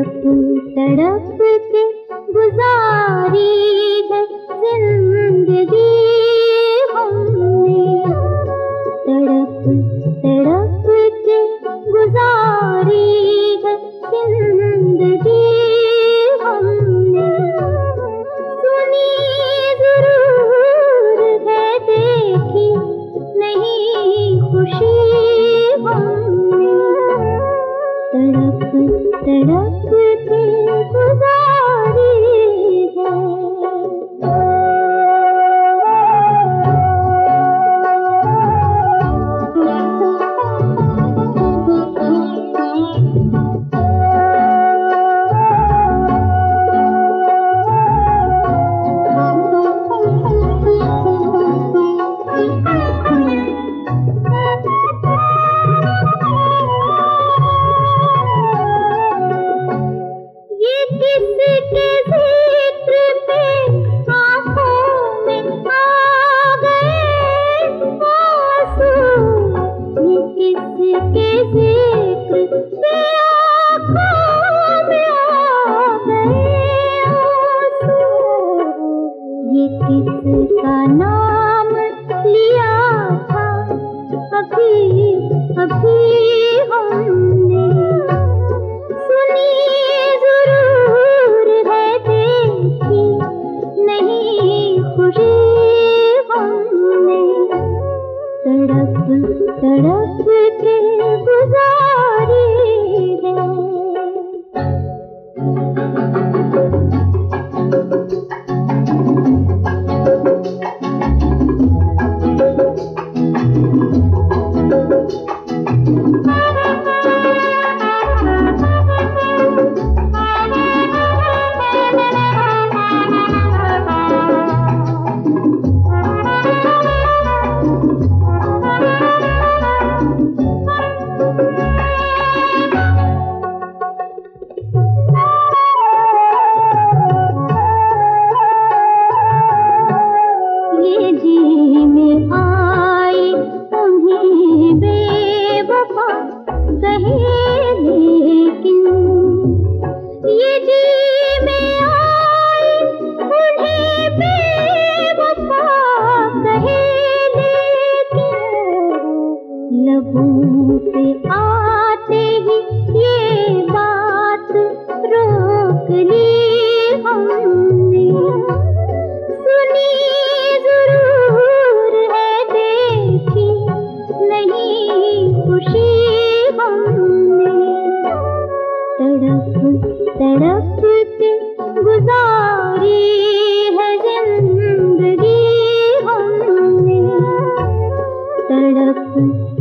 तड़प के गुजारी है जिंदगी हमने, तड़प तड़प के गुजारी है जिंदगी हमने। सुनी जरूर है, देखी नहीं खुशी हमने, तड़प तड़प के गुजारी है। किसका नाम लिया था अभी अभी हमने, सुनी जरूर है, देखी नहीं खुशी हमने, तड़प तड़प के गुजारी है। लबों पे आते ही ये बात रोक ली हमने, सुनी जरूर है, देखी नहीं खुशी हमने, तड़प तड़प के गुजारी है जिंदगी हमने, तड़प